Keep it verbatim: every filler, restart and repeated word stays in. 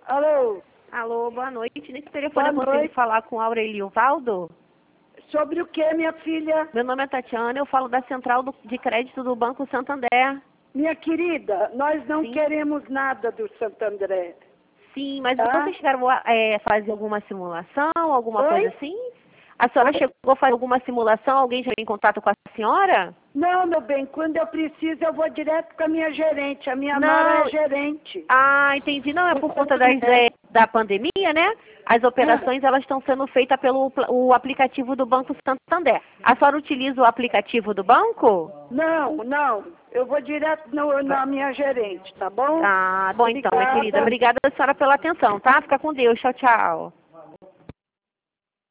Alô? Alô, boa noite. Nesse telefone eu Boa consigo noite. falar com Aurelio Valdo? Sobre o que, minha filha? Meu nome é Tatiana, eu falo da Central do- de Crédito do Banco Santander. Minha querida, nós não Sim. queremos nada do Santo André. Sim, mas Tá? vocês chegaram a é, fazer alguma simulação, alguma Oi? coisa assim? A senhora Oi? chegou a fazer alguma simulação? Alguém já entrou em contato com a senhora? Não, meu bem, quando eu preciso eu vou direto com a minha gerente. A minha nora Não. é gerente. Ah, entendi. Não, é Do por conta Santo das, André. é, da pandemia, né? As operações elas estão sendo feitas pelo pl- o aplicativo do Banco Santander. A senhora utiliza o aplicativo do banco? Não, não. Eu vou direto no- na minha gerente, tá bom? Ah, bom então, minha querida. Obrigada. Obrigada, senhora, pela atenção, tá? Fica com Deus. Tchau, tchau.